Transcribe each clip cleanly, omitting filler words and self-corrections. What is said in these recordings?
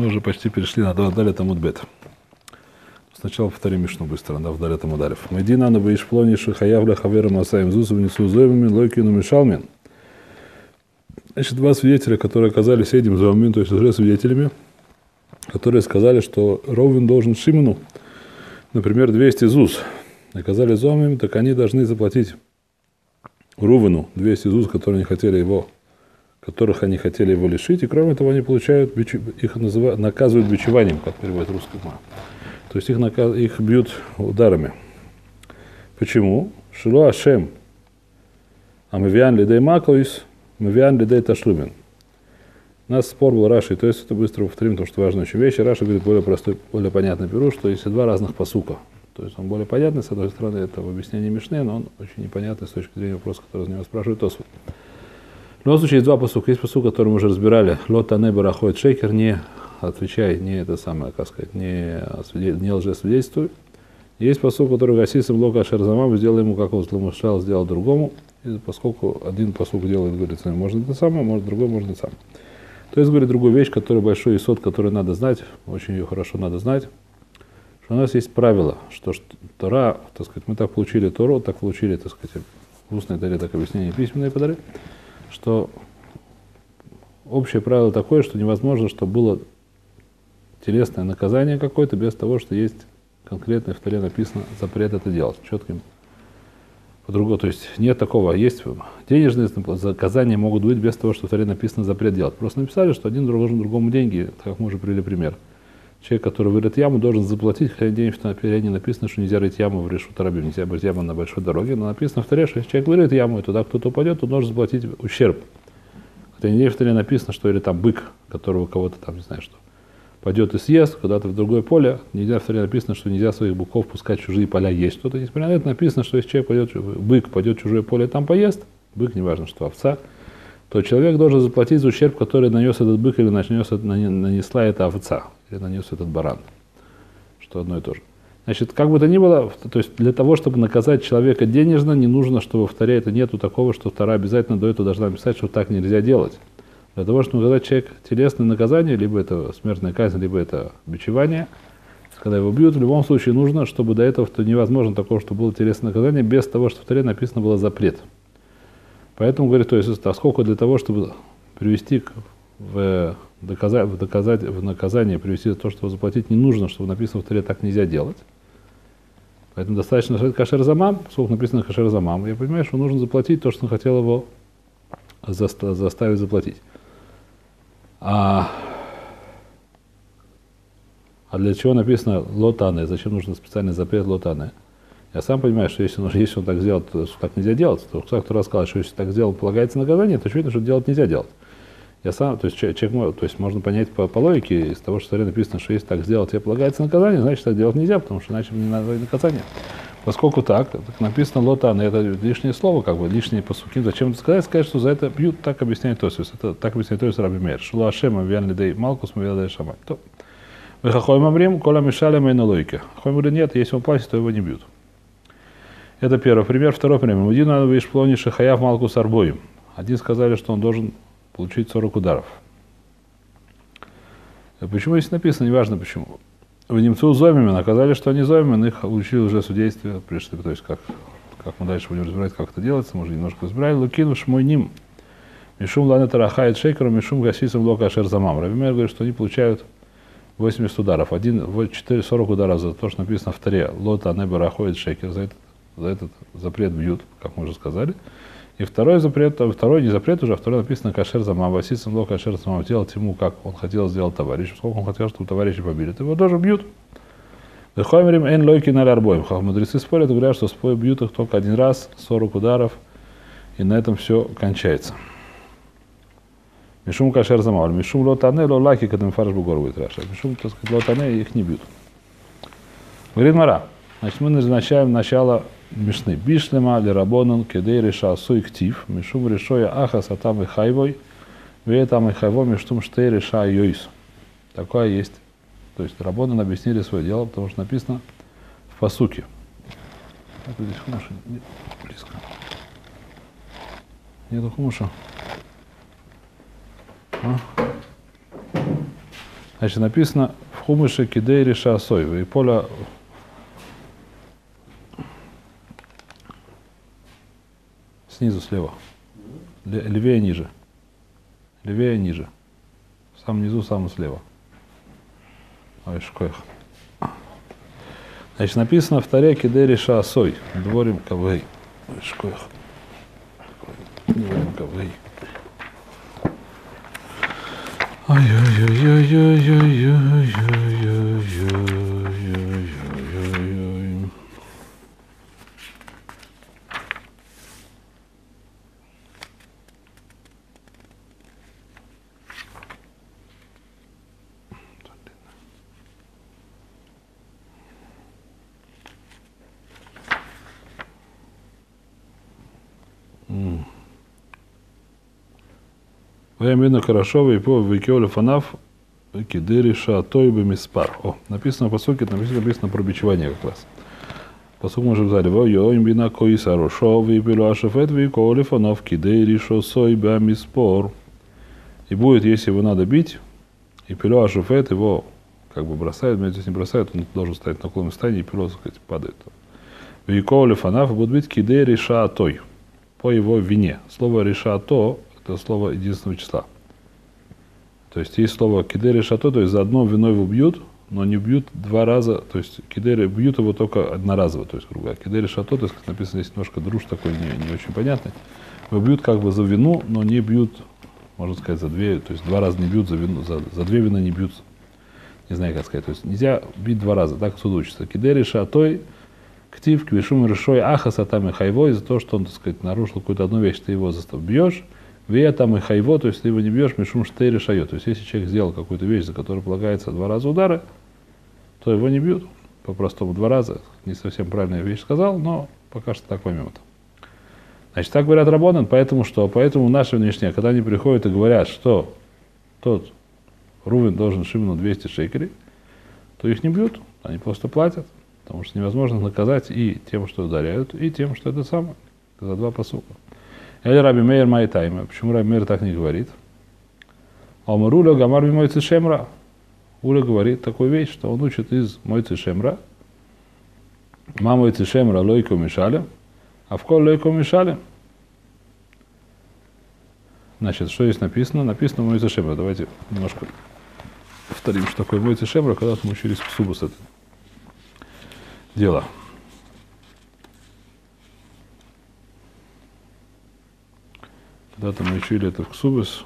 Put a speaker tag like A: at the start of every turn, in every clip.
A: Мы уже почти перешли на Далет Амуд-бет. Сначала повторим Мишну быстро, да, в Далет Амуд-алев. Медина на Баишплони Шихаявля Хавера Масаим Зусу внесу Зоевыми Лойкину Мишалмин. Значит, два свидетеля, которые оказались этим Зоевыми, то есть уже свидетелями, которые сказали, что Ровен должен Шимону, например, 200 ЗУС. Оказались Зоевыми, так они должны заплатить Рувену 200 ЗУС, которых они хотели его лишить, и кроме того они получают, их наказывают бичеванием, как переводит русский мат. То есть их бьют ударами. Почему? Шило Ашем Амавиан лидей Маклоис, Мавиан лидей Ташлюмин. У нас спор был Раши, то есть это быстро повторим, потому что важная очень вещь. Раши говорит более простой, более понятный пируш, что есть два разных пасука. То есть он более понятный, с одной стороны, это в объяснении Мишны, но он очень непонятный с точки зрения вопроса, который из него спрашивает Тосфот. В любом случае есть два пасука. Есть пасук, который мы уже разбирали. Лота не барахоет шейкер, не отвечай, не это самое, как сказать, не лжесвидетельствуй. Есть пасук, который гасисом лока шерзамам, сделал ему, как он злоумышлял, сделал другому. И поскольку один пасук делает, говорит, можно это самое, может другой, можно это самое. То есть, говорит, другую вещь, которая большой исход, который надо знать, очень ее хорошо надо знать, что у нас есть правило, что Тора, так сказать, мы так получили Тору, так получили, так сказать, устные дары, так объяснения, письменные подари, что общее правило такое, что невозможно, чтобы было телесное наказание какое-то без того, что есть конкретно в Торе написано запрет это делать, четким. По-другому, то есть нет такого, есть денежные наказания могут быть без того, что в Торе написано запрет делать. Просто написали, что один должен другому деньги, как мы уже привели пример. Человек, который вырыт яму, должен заплатить, хотя денег в Торе не написано, что нельзя рыть яму в Решут Рабим, нельзя рыть яму на большой дороге, но написано в Торе, что если человек вырыт яму, и туда кто-то упадет, то должен заплатить ущерб. Хотя нигде в Торе написано, что или там бык, которого кого-то там, не знаю что, пойдет и съест куда-то в другое поле, нельзя в Торе написано, что нельзя своих быков пускать в чужие поля есть что-то. Несмотря на это написано, что если человек бык пойдет в чужое поле и там поест, бык, неважно что, овца, то человек должен заплатить за ущерб, который нанес этот бык или нанесла эта овца, или нанес этот баран, что одно и то же. Значит, как бы то ни было, то есть для того, чтобы наказать человека денежно, не нужно, чтобы в Торе это нету такого, что Тора обязательно до этого должна написать, что так нельзя делать. Для того, чтобы наказать человека телесное наказание, либо это смертная казнь, либо это бичевание, когда его бьют, в любом случае нужно, чтобы до этого то невозможно такого, чтобы было телесное наказание, без того, что в Торе написано было запрет. Поэтому, говорит, то есть, поскольку для того, чтобы привести в наказание, привести то, что заплатить, не нужно, чтобы написано в Торе, так нельзя делать. Поэтому достаточно сказать кашер замам, сколько написано кашер замам, я понимаю, что нужно заплатить то, что он хотел его заставить заплатить. А для чего написано лотане? Зачем нужен специальный запрет лотане? Я сам понимаю, что если он так сделал, то так нельзя делать. То кто рассказал, что если так сделал, полагается наказание, то очевидно, что делать нельзя делать. Я сам, то есть человек, то есть можно понять по логике из того, что в Торе написано, что если так сделать, тебе полагается наказание, значит так делать нельзя, потому что иначе не надо наказание. Поскольку так написано лотане, это лишнее слово, как бы лишние пасуки. Зачем это сказать? Сказать, что за это бьют, так объясняет Тосфос. Это так объясняет Тосфос Раби Меир. Шуло Ашем Авиан лидей Малкус Мавиан лидей Шамай. То. Вехахойм Амрим, кола мешали на лойке. Хойм говорит, нет, если он платит, то его не бьют. Это первый пример. Второй пример. Один надо выйш плони Шихаяв Малкус Арбоим. Один сказали, что он должен получить 40 ударов. Почему здесь написано, неважно почему. В немцу зомими наказали, что они зомими, их учили уже судействие, пришли, то есть как мы дальше будем разбирать, как это делается, мы уже немножко разбирали. Лукину шмой ним. Мишум лана тарахает шейкеру, мишум гасисом лока ашер замам. Раби Меир говорит, что они получают 80 ударов. 40 ударов за то, что написано в Торе. Лота не барахоет шейкер. За этот запрет бьют, как мы уже сказали. И второй не запрет уже, а второй написано кашер замам. Васисом лока ашер замам. Делать ему, как он хотел сделать товарищу. Сколько он хотел, чтобы товарищи побили. Его тоже бьют. Вехоймерим эн лойки на лярбоем. Мудрецы спорят, говорят, что бьют их только один раз, 40 ударов, и на этом все кончается. Мишум кашер замал. Мишум лотане лолаки, когда мы фарш бугор будет раша. Мишум, так сказать, лотане, их не бьют. Говорит Мара. Значит, мы назначаем начало Мишны. Бишлема лирабонан кедей реша суй ктив. Мишум решоя ахас атам и хайвой. Веетам и хайвой миштум штей реша йойс. Такое есть. То есть рабонан объяснили свое дело, потому что написано в пасуке. Это здесь хумуша? Нет, близко. Нету хумуша. Значит, написано в Хумыше Кидейри Шаасой. И поля снизу слева. Левее ниже. Левее ниже. В самом низу, самому слева. Ой, шкоях. Значит, написано в Таре Кидейри Шаасой. Дворим Кавгей. Ой, шкоях. Дворим Кавгей. Ой-ой-ой-ой-ой-ой-ой-ой-ой-ой-ой-ой. Именно хорошо, и по выкёле фанав кидыри шатой бемиспар. О, написано по сути, написано про бичевание как раз. Поскольку мы уже взяли, во именно коиса рошов и пилашефет выкёле фанав кидыри шосой бемиспор. И будет, если его надо бить, и пилашефет его как бы бросает, но здесь не бросает, он должен стоять на наклонном состоянии, и пило, так сказать, падает. Выкёле фанав будет бить кидыри шатой по его вине. Слово решато это слово единственного числа. То есть есть слово кидери шато, то есть за одно вино его бьют, но не бьют два раза, то есть кидери бьют его только одноразово, то есть грубо говоря. Кидери шато, то есть как написано здесь немножко друж такой не очень понятный. Его бьют как бы за вину, но не бьют, можно сказать, за две, то есть два раза не бьют за вину, за две вина не бьют, не знаю как сказать. То есть нельзя бить два раза, так отсюда учится. Кидери шатой, ктив, квишум решой, ахаса там и хайвой, за то, что он, так сказать, нарушил какую-то одну вещь, ты его бьешь. Вея там и хайво, то есть ты его не бьешь, мишум штей решает. То есть если человек сделал какую-то вещь, за которую полагается два раза удары, то его не бьют. По-простому два раза. Не совсем правильная вещь сказал, но пока что так поймем это. Значит, так говорят раббанан, поэтому что? Поэтому наши внешние, когда они приходят и говорят, что тот Рувен должен Шимону 200 шекелей, то их не бьют, они просто платят. Потому что невозможно наказать и тем, что ударяют, и тем, что это самое. За два посука. Или Раби Мейер Майтайма. Почему Раби Мейер так не говорит? Омаруля Гамар Мойцы Шемра. Уля говорит такую вещь, что он учит из Мойцы Шемра. Ма Мойцы Шемра лойко мешали, а в кол лойко мешали. Значит, что здесь написано? Написано Мойцы Шемра. Давайте немножко повторим, что такое Мойцы Шемра, когда мы учились в Субус это дело. Когда-то мы учили это в Ксубис.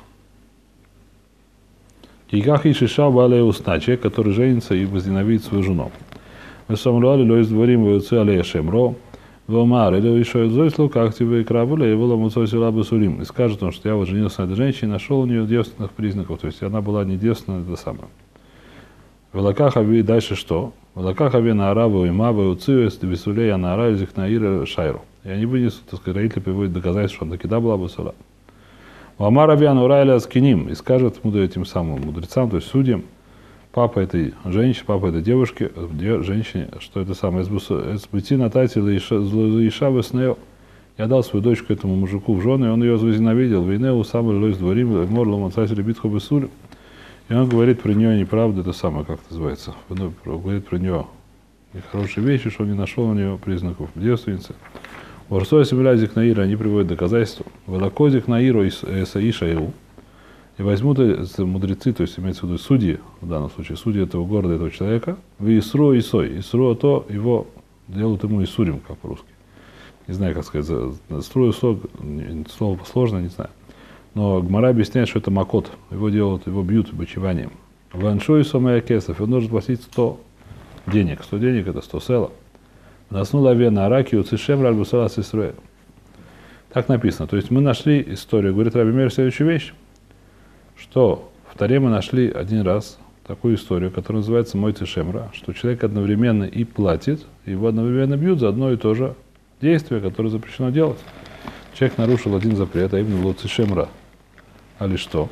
A: И как ишиша бале усна, человек, который женится и возненавидит свою жену. Мы самруали лоис дворим воюцы алея шемро, вомар, или еще зойсло, как тебе и крабуля, и было муцой лабы сурим. И скажет он, что я вот женился на этой женщине, нашел у нее девственных признаков, то есть она была не девственна, это самое. В лакахаве дальше что? В лакахаве на арабу и мавы уциюс, весулея на арабе зихнаира шайру. И они вынесут, так сказать, родители приводят доказательство, что он таки да была бы сула. Амар Авиан Урайля Аскиним, и скажет этим самым мудрецам, то есть судьям, папа этой женщины, папа этой девушки, женщине, что это самое, эсбути натати лаиша веснео. Я дал свою дочку этому мужику в жены, и он ее возненавидел. Вейнеу самый лойс дворим, морло мацати лебитху бесулю. И он говорит про нее неправду, это самое, как это называется. Говорит про нее нехорошие вещи, что он не нашел у нее признаков девственницы. Ворсой Симилязик Наира, они приводят доказательства. Волокозик Наиру и Саишаил. И возьмут мудрецы, то есть имеется в виду судьи, в данном случае судьи этого города, этого человека, в Исру и Сой. Исру, то его делают ему Исурим, как по-русски. Не знаю, как сказать, Исру и Сой, слово сложное, не знаю. Но Гмара объясняет, что это макот. Его делают, его бьют бичеванием. Ваншой Сомая Кесов, он должен платить 100 денег. 100 денег это 100 села. Наснула вена араки уцишем ральбусала сеструэ. Так написано. То есть мы нашли историю. Говорит Раби Мейер следующую вещь, что в Таре мы нашли один раз такую историю, которая называется Мойцы Шемра, что человек одновременно и платит, и его одновременно бьют за одно и то же действие, которое запрещено делать. Человек нарушил один запрет, а именно Лоци Шемра. А ли что?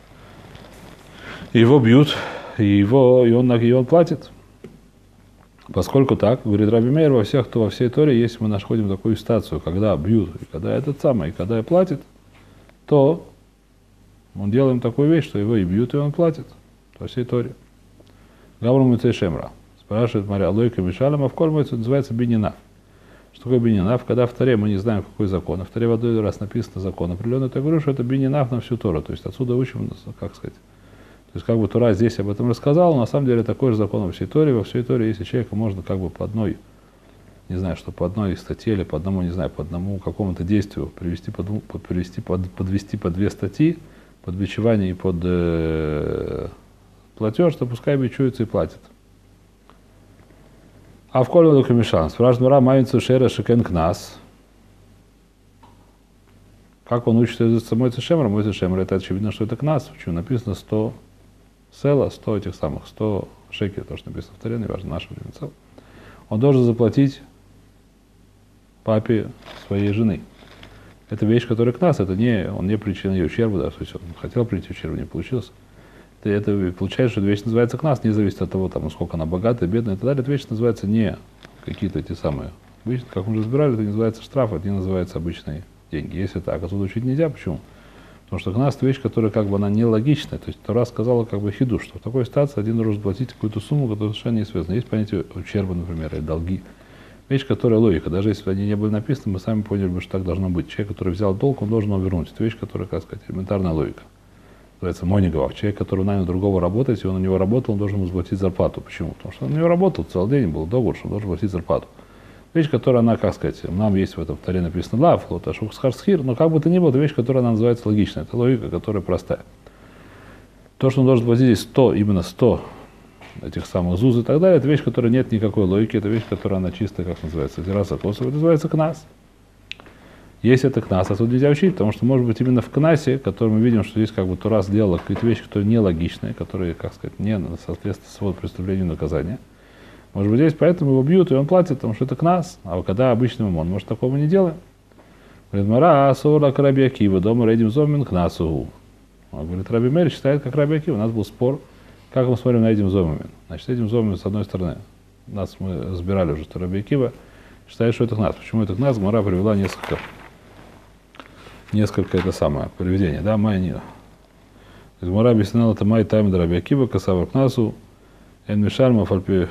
A: Его бьют, и он платит. Поскольку так, говорит Раби Мейер, во всей Торе, если мы находим такую ситуацию, когда бьют, и когда этот самый, и когда и платит, то мы делаем такую вещь, что его и бьют, и он платит во всей Торе. Гавру Мойцей Шемра. Спрашивает Мария, логика Мишалем, а в коль Мойцей называется бининав. Что такое бининав? Когда в Торе мы не знаем, какой закон. А в Торе в одной раз написано закон определенный, то я говорю, что это бининав на всю Тору. То есть отсюда учим, как сказать. То есть как бы Тора здесь об этом рассказала, но на самом деле такой же закон во всей Торе. Во всей Торе, если человека можно как бы по одной, не знаю, что по одной статье или по одному, не знаю, по одному какому-то действию подвести под две статьи, под бичевание и под платеж, то пускай бичуется и платит. А в коле только мешан. Спрашивает Мара, мавинцу шера шекен кнас. Как он учит язык мой цешемра? Мой цешемра, это очевидно, что это кнас. Почему написано 100 села, 100 этих самых, 100 шекелей, то, что написано в Торе, неважно, наше время цел. Он должен заплатить папе своей жены. Это вещь, которая к нас, это не, он не причина ей ущерба, да, то есть он хотел прийти ущерб, не получилось. Это получается, что эта вещь называется к нас, не зависит от того, там, насколько она богатая, бедная и так далее. Эта вещь называется не какие-то эти самые, как мы уже разбирали, это не называется штраф, это не называется обычные деньги. Если так, отсюда учить нельзя, почему? Потому что к нас это вещь, которая как бы она нелогичная. То есть Тора сказала как бы хиду, что в такой ситуации один должен платить какую-то сумму, которая совершенно не связана. Есть понятие ущерба, например, и долги. Вещь, которая логика. Даже если бы они не были написаны, мы сами поняли бы, что так должно быть. Человек, который взял долг, он должен его вернуть. Это вещь, которая, как сказать, элементарная логика. Называется монигов. Человек, который нанял другого работать, и он у него работал, он должен ему заплатить зарплату. Почему? Потому что он у него работал целый день, был договор, что он должен платить зарплату. Вещь, которая, она, как сказать, нам есть в этом Торе написано лав, лоташук схарсхир, но как бы то ни было, это вещь, которая она называется логичной. Это логика, которая простая. То, что он должен платить здесь 100, именно 100 этих самых зуз и так далее, это вещь, которой нет никакой логики, это вещь, которая она чистая, как называется, терраса косова, это называется кнас. Если это кнас, а тут нельзя учить, потому что, может быть, именно в кнасе, который мы видим, что здесь как бы Тора сделала какие-то вещи, которые нелогичные, которые, как сказать, не соответствуют своему преступлению и наказанию. Может быть, здесь поэтому его бьют, и он платит, потому что это кнас. А когда обычный мамон, может, такого не делаем. Говорит, Мара, асура Раби Акива, дома редим зомин кнасу. Он говорит, Раби Мейр считает, как Раби Акива. У нас был спор, как мы смотрим на этим зомин. Значит, этим зомин, с одной стороны, нас мы разбирали уже, что Раби Акива считает, что это кнас. Почему это кнас? Мара привела несколько это самое, приведение, да, майнира. Мара объясняла, это май тайм Раби Акива, касавар кнасу, эн мишарма фальпи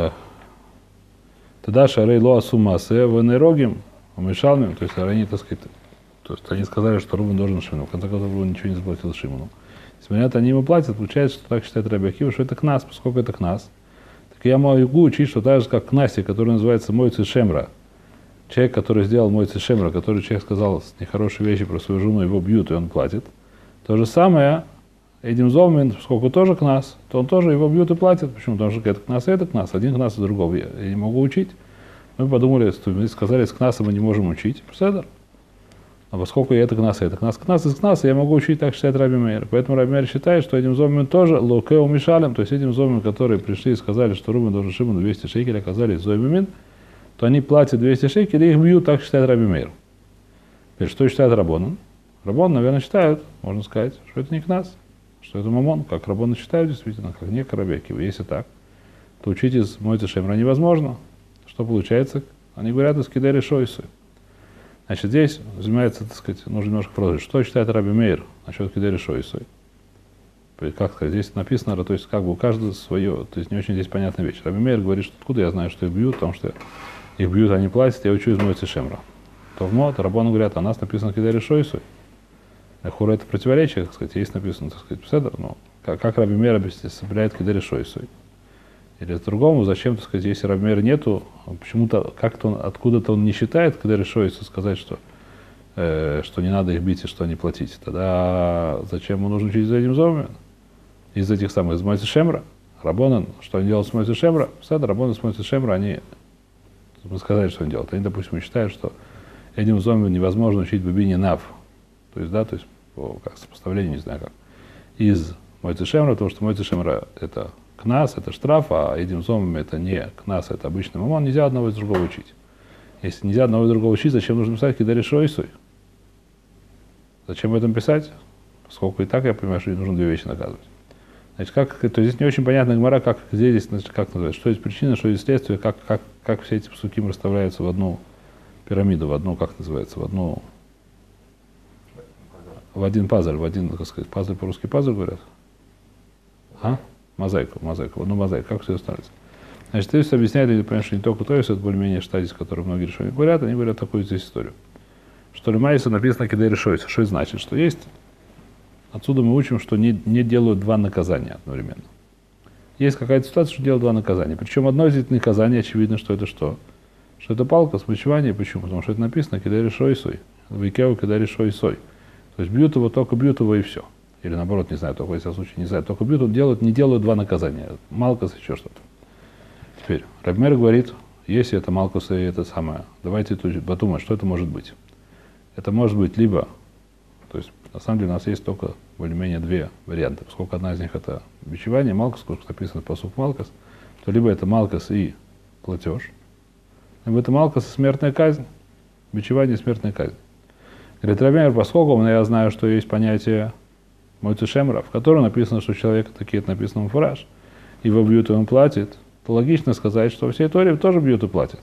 A: тогда шарей лоа сумасе венерогим умешалмим, то есть они, так сказать, то есть они сказали, что Рубен должен Шимону. В конце концов, Рубен ничего не заплатил Шимону. Несмотря на это, они ему платят, получается, что так считает Раби Акива, что это кнас, поскольку это кнас. Так я могу учить, что так же, как кнасе, который называется Мойцей Шемра, человек, который сделал Мойцей Шемра, который человек сказал нехорошие вещи про свою жену, его бьют, и он платит. То же самое, Эдим Зомин, поскольку тоже кнас, то он тоже его бьют и платит. Почему? Потому что это кнас и это кнас. Один кнас и другого я не могу учить. Мы подумали, мы сказали, с кнаса мы не можем учить. Пседер. А поскольку это кнас, кнас из кнаса, я могу учить, так считает Раби Мейр. Поэтому Раби Мейр считает, что Эдим Зомин тоже локеу мишалем, то есть Эдим Зомин, которые пришли и сказали, что Рубен должен Шимону 200 шекелей, оказались Зомин, то они платят 200 шекелей и их бьют, так считает Раби Мейр. Теперь, что считает Рабонан? Рабон, наверное, считают, можно сказать, что это не кнас, что это мамон, как Рабоны считают действительно, как не Раби Акива. Если так, то учить из Мойцей Шемра невозможно. Что получается? Они говорят из Кидери Шойсы. Значит, здесь занимается, так сказать, нужно немножко продолжить. Что считает Раби Мейр насчет Кидери Шойсы? Как сказать, здесь написано, то есть как бы у каждого свое, то есть не очень здесь понятная вещь. Раби Мейр говорит, что откуда я знаю, что их бьют, потому что их бьют, они платят, я учу из Мойцей Шемра. То в Мот, Рабоны говорят, а у нас написано Кидери Шойсы. Хура это противоречие, так сказать, есть написано, так сказать, Пседер, но как Раби Мейр определяет Кидери Шойсы? Или по-другому, зачем, так сказать, если Раби Мейр нету, почему-то как-то он, откуда-то он не считает Кидери Шойсы сказать, что не надо их бить и что не платить. Тогда зачем ему нужно учить из этим зомин? Из этих самых, из Мойцей Шемра. Рабонан, что они делают с Мойцей Шемра? Пседер, Рабонан с Мойцей Шемра, они, мы сказали, что они делают. Они, допустим, считают, что этим зомин невозможно учить бабини нав. То есть, да, то есть, по как сопоставлению, не знаю как, из Мойцей Шемра, потому что Мойцей Шемра это кнас, это штраф, а Эдим Зомим это не кнас, это обычный мамон, нельзя одного из другого учить. Если нельзя одного из другого учить, зачем нужно писать Кидери Шойсой? Зачем об этом писать? Поскольку и так я понимаю, что нужно две вещи наказывать. Значит, то есть здесь не очень понятно Гмара, как здесь, значит, как называется, что есть причина, что есть следствие, как все эти псуким расставляются в одну пирамиду, в одну, как называется, в один пазл, в один, как сказать, пазл по-русски пазл говорят? А? Мозаику, одну мозаику. Как все становится? Значит, Тойс объясняет, или понимаешь, что не только Тойс, это более-менее штадис, который многие решения говорят, они говорят такую здесь историю. Что Лемайса написано Кидей решойся. Что это значит? Что есть. Отсюда мы учим, что не делают два наказания одновременно. Есть какая-то ситуация, что делают два наказания. Причем одно из этих наказаний, очевидно, что это что? Что это палка с бичеванием. Почему? Потому что это написано Кидей решойсой. В Икеу Кидей решойсой. То есть бьют его, только бьют его и все. Или наоборот, не знаю, только в этом случае не знаю, только бьют, не делают два наказания. Малкос еще что-то. Теперь, Рабби Мейр говорит, если это Малкус и это самое, давайте подумать, что это может быть. Это может быть либо, то есть на самом деле у нас есть только более-менее две варианта, поскольку одна из них это бичевание, Малкус, сколько написано посук Малкус, то либо это Малкус и платеж, либо это Малкус и смертная казнь, бичевание и смертная казнь. Говорит Рабби Мейр, поскольку я знаю, что есть понятие Мойци Шемра, в котором написано, что человек такие это написано в фураж, его бьют и он платит, то логично сказать, что все Торе тоже бьют и платят.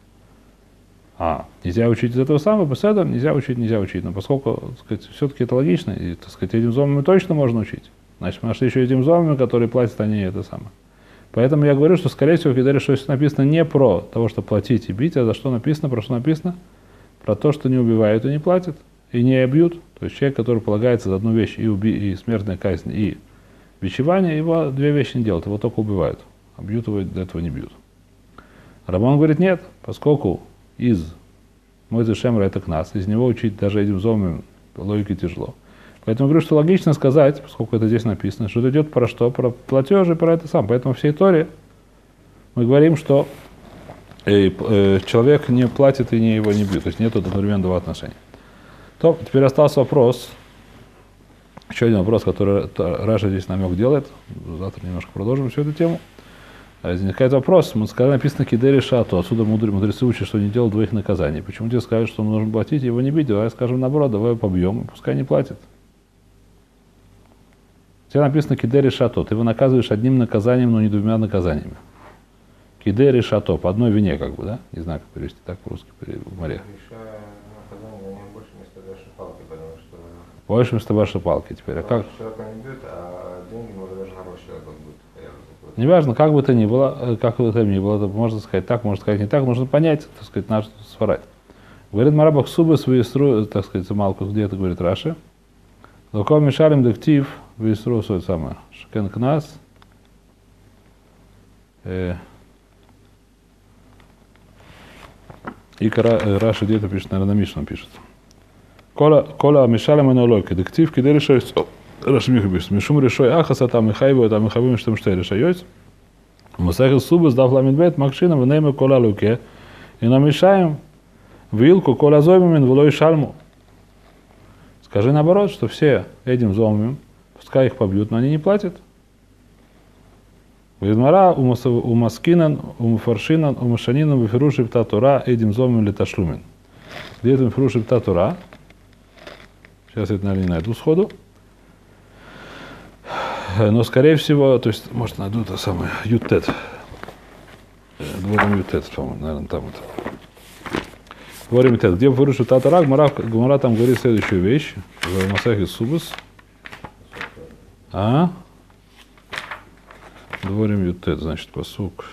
A: Нельзя учить из этого самого, беседа, нельзя учить. Но поскольку, так сказать, все-таки это логично, и, так сказать, этим зомами точно можно учить. Значит, мы нашли еще этим зомами, которые платят, они это самое. Поэтому я говорю, что, скорее всего, когда что написано не про того, что платить и бить, а за что написано, про что написано? Про то, что не убивают и не платят, и не бьют. То есть человек, который полагается за одну вещь, и смертная казнь, и бичевание, его две вещи не делают, его только убивают. А бьют его, до этого не бьют. Рамон говорит, нет, поскольку из Мойци Шемра это кнас, из него учить даже этим зомам логике тяжело. Поэтому говорю, что логично сказать, поскольку это здесь написано, что это идет про что? Про платежи, про это сам. Поэтому в всей Торе мы говорим, что человек не платит и его не бьют. То есть нет одновременно два отношения. То теперь остался вопрос, еще один вопрос, который Раша здесь намек делает. Завтра немножко продолжим всю эту тему. Возникает вопрос, мы сказали, написано Кидей решато, отсюда мудрецы учат, что не делают двоих наказаний. Почему тебе скажут, что нужно платить, его не бить? Давай скажем наоборот, давай его побьем, и пускай не платит. Тебе написано Кидей решато, ты его наказываешь одним наказанием, но не двумя наказаниями. Кидей решато, по одной вине, как бы, да? Не знаю, как перевести так по-русски в море. Больше вместо вашей палки теперь. А как?
B: Человека не бьет, а деньги может даже хороший человек будет.
A: Неважно, как бы то ни было, это можно сказать так, можно сказать не так, нужно понять, так сказать, на что сварать. Говорит Марабах Субас, так сказать, Малкус, где это говорит Раши. Луков Мишарим Дектив, Висру, свое самое, Шкен Кнас. И Раши где-то пишет, наверное, на Мишном пишет. Кола Мишарим и Нолойка, Дектив, Кидей решает. Рашмих пишет, Мишум решой Ахаса, там и Хайбу, там и Хабим, что решает. Мусахил Субас, дав ламидбет, Макшина, в нейме кола луке, и намешаем вилку кола зомимин, влой шальму. Скажи наоборот, что все этим зомим, пускай их побьют, но они не платят. Видмара у маскинан, у муфаршинан, у мушанинан, у фируши птатура, этим зомим леташлумен. Где это фируши птатура? Сейчас я это, наверное, не найду сходу. Но, скорее всего, то есть, может, найду это самое, Ютет. Дворим Ютет, по-моему, наверное, там это. Дворим Ютет. Где вырушит Татарак, Гмара там говорит следующую вещь. В Масахе Субас. Дворим Ютет, значит, посук.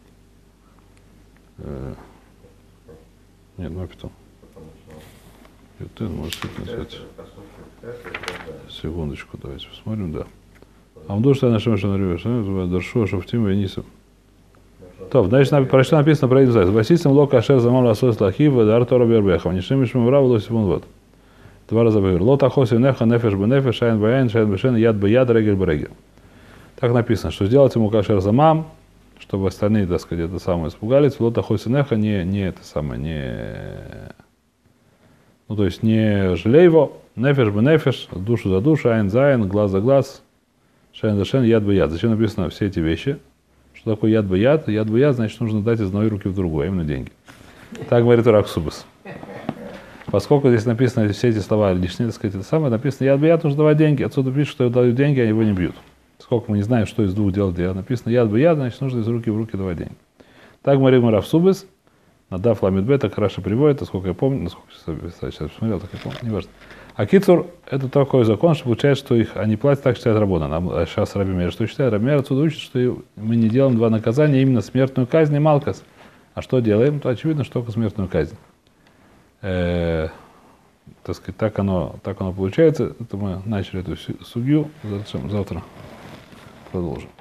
A: Нет, ну потом. Ютет, может, это назвать. Секундочку, давайте посмотрим, да. Амдуш нашим что Даршу, Шуфтим, Венисом. То, значит, про что написано про Израиль. Васисим лока ашер замал асос лахива, дар тора бербеха. Нишим мишму мрав, лосим вот. Два раза говорю. Лот ахоси неха, нефеш бенефеш, шайн баян, шайн бешен, яд бияд, регель берегель. Так написано, что сделать ему кашер замам, чтобы остальные, так сказать, это самое испугались. Лот ахоси неха, не это самое, не... Ну, то есть, не жалей его, нефеш бенефеш, душу за душу, айн за айн, глаз за глаз, шайн за шайн, яд бияд. Зачем написано все эти вещи? Что такое яд бияд? Яд бияд, значит, нужно дать из одной руки в другую, а именно деньги. Так говорит Рак Субас. Поскольку здесь написано все эти слова лишние, так сказать, это самое, написано яд бияд, нужно давать деньги. Отсюда пишут, что дают деньги, а его не бьют. Сколько мы не знаем, что из двух делать, написано яд бияд, значит, нужно из руки в руки давать деньги. Так говорит Рак Субас. Надав ламидбет, так хорошо приводит, насколько я помню, насколько я сейчас посмотрел, так я помню, не важно. А кицур – это такой закон, что получается, что их они платят, так считает Рабона. А сейчас Раби Мейр что считает? Раби Мейр отсюда учит, что мы не делаем два наказания, именно смертную казнь и малкас. А что делаем? То очевидно, что только смертную казнь. Так сказать, так оно получается. Это мы начали эту судью. Завтра продолжим.